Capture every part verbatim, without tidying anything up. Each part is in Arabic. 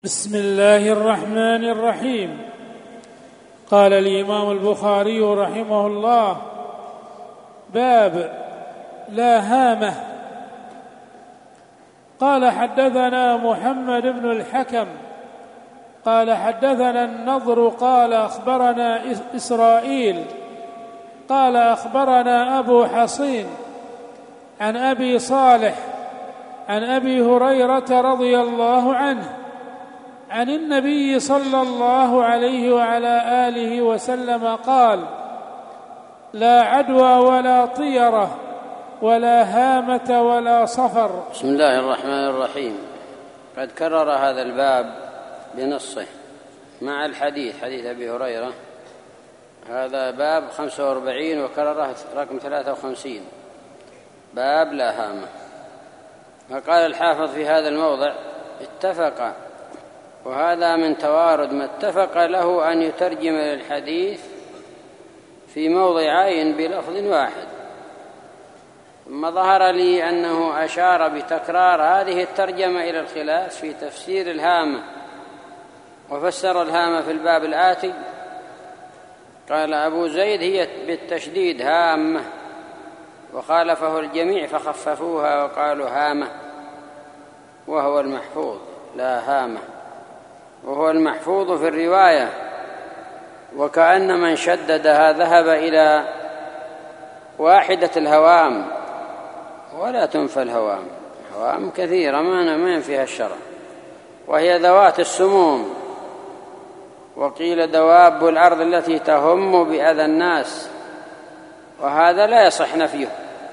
بسم الله الرحمن الرحيم. قال الإمام البخاري رحمه الله: باب لا هامة. قال: حدثنا محمد بن الحكم قال حدثنا النضر قال أخبرنا إسرائيل قال أخبرنا أبو حصين عن أبي صالح عن أبي هريرة رضي الله عنه عن النبي صلى الله عليه وعلى آله وسلم قال: لا عدوى ولا طيرة ولا هامة ولا صفر. بسم الله الرحمن الرحيم. قد كرر هذا الباب بنصه مع الحديث حديث أبي هريرة. هذا باب خمسة وأربعين وكرره رقم ثلاثة وخمسين، باب لا هامة. فقال الحافظ في هذا الموضع: اتفق، وهذا من توارد ما اتفق له أن يترجم للحديث في موضعين بلفظ واحد، ثم ظهر لي أنه أشار بتكرار هذه الترجمة إلى الخلاف في تفسير الهامة، وفسر الهامة في الباب الآتي. قال أبو زيد: هي بالتشديد هامة، وخالفه الجميع فخففوها وقالوا هامة، وهو المحفوظ لا هامة، وهو المحفوظ في الرواية. وكأن من شددها ذهب إلى واحدة الهوام، ولا تنفى الهوام، هوام كثيرة ما ينفيها الشرع، وهي ذوات السموم. وقيل دواب الأرض التي تهم بأذى الناس، وهذا لا يصح نفيه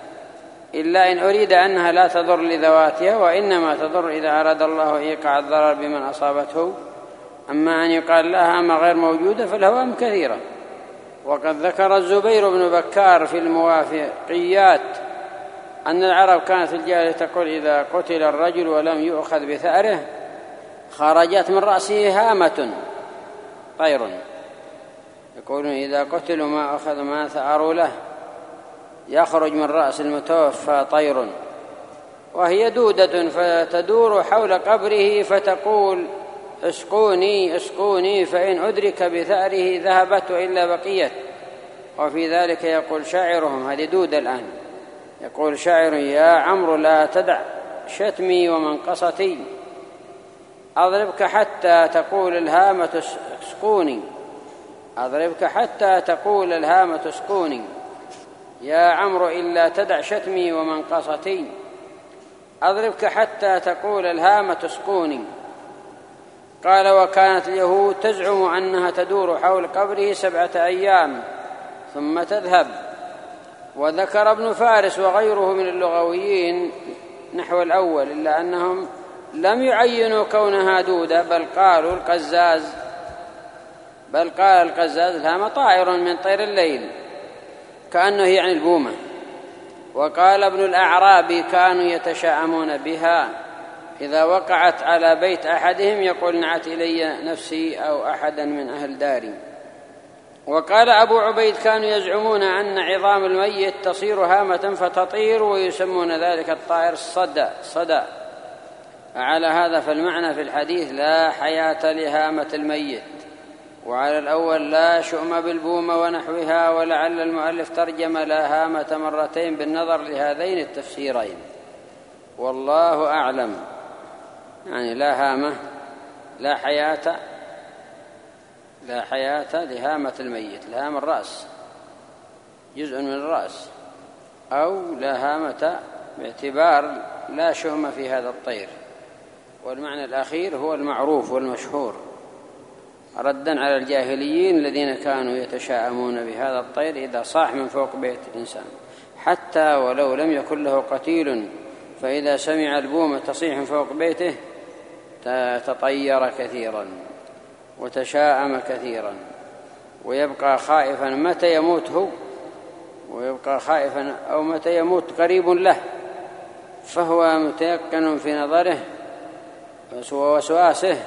إلا إن أريد أنها لا تضر لذواتها، وإنما تضر إذا أراد الله إيقاع الضرر بمن أصابته. أما أن يقال لها ما غير موجودة فالهوام كثيرة. وقد ذكر الزبير بن بكار في الموافقيات أن العرب كانت الجاهلية تقول: إذا قتل الرجل ولم يؤخذ بثأره خرجت من رأسه هامة طير. يقولون: إذا قتلوا ما أخذ ما ثأروا له يخرج من رأس المتوفى طير. وهي دودة فتدور حول قبره فتقول: اسقوني اسقوني، فإن أدرك بثأره ذهبت وإلا بقيت. وفي ذلك يقول شاعرهم، هذه دودة الآن، يقول شاعر: يا عمرو لا تدع شتمي ومنقصتي، أضربك حتى تقول الهامة اسقوني، أضربك حتى تقول الهامة اسقوني، يا عمرو إلا تدع شتمي ومنقصتي، أضربك حتى تقول الهامة اسقوني. قال: وكانت اليهود تزعم أنها تدور حول قبره سبعة أيام ثم تذهب. وذكر ابن فارس وغيره من اللغويين نحو الأول، إلا أنهم لم يعينوا كونها دودة، بل قالوا القزاز بل قال القزاز الهامة طائر من طير الليل، كأنه يعني البومة. وقال ابن الأعرابي: كانوا يتشاءمون بها، إذا وقعت على بيت أحدهم يقول: نعت إلي نفسي أو أحدا من أهل داري. وقال أبو عبيد: كانوا يزعمون أن عظام الميت تصير هامة فتطير، ويسمون ذلك الطائر الصدى صدى. على هذا فالمعنى في الحديث لا حياة لهامة الميت، وعلى الأول لا شؤم بالبومة ونحوها. ولعل المؤلف ترجم لا هامة مرتين بالنظر لهذين التفسيرين، والله أعلم. يعني لا هامة لا حياة لا حياة لهامة الميت، لهام الرأس جزء من الرأس، أو لا هامة باعتبار لا شؤم في هذا الطير. والمعنى الأخير هو المعروف والمشهور، ردا على الجاهليين الذين كانوا يتشاءمون بهذا الطير إذا صاح من فوق بيت الإنسان، حتى ولو لم يكن له قتيل، فإذا سمع البومة تصيح من فوق بيته تطير كثيرا وتشاءم كثيرا، ويبقى خائفا متى يموت هو، ويبقى خائفا أو متى يموت قريب له، فهو متيقن في نظره ووسواسه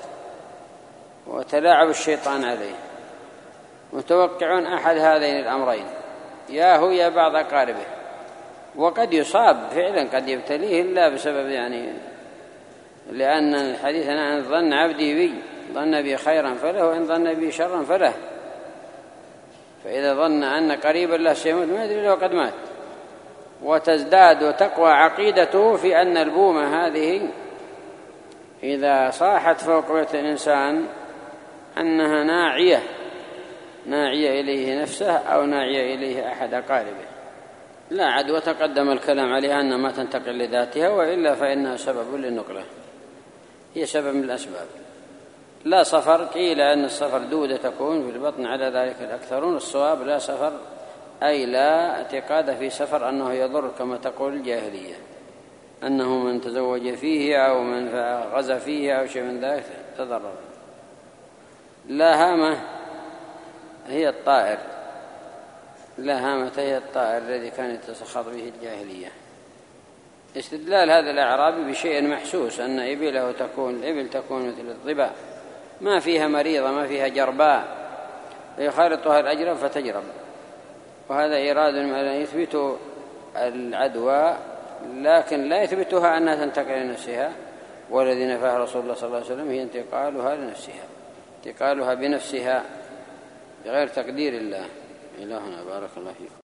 وتلاعب الشيطان عليه، متوقعون أحد هذين الأمرين، يا هو يا بعض أقاربه. وقد يصاب فعلا، قد يبتليه إلا بسبب يعني لأن الحديث أن ظن عبدي بي ظن بي خيرا فله وإن ظن بي شرا فله. فإذا ظن أن قريبا له سيموت ما يدري له قد مات، وتزداد وتقوى عقيدته في أن البومة هذه إذا صاحت فوق بيت الإنسان أنها ناعية ناعية إليه نفسه أو ناعية إليه أحد أقاربه. لا عد وتقدم الكلام عليها أنها ما تنتقل لذاتها، وإلا فإنها سبب للنقلة، هي سبب من الأسباب. لا صفر، قيل أن الصفر دودة تكون في البطن، على ذلك الأكثرون. الصواب لا صفر، أي لا اعتقاد في سفر أنه يضر كما تقول الجاهلية، أنه من تزوج فيه أو من غزا فيه أو شيء من ذلك تضرر. لا هامة هي الطائر، لا هامة هي الطائر الذي كان يتسخط به الجاهلية. استدلال هذا الأعرابي بشيء محسوس، أن إبله تكون الإبل تكون مثل الظباء، ما فيها مريضة ما فيها جرباء، يخالطها الأجرب فتجرب، وهذا إيراد من أن يثبت العدوى لكن لا يثبتها أنها تنتقل لنفسها. والذي نفاه رسول الله صلى الله عليه وسلم هي انتقالها لنفسها، انتقالها بنفسها بغير تقدير الله. إلهنا بارك الله فيكم.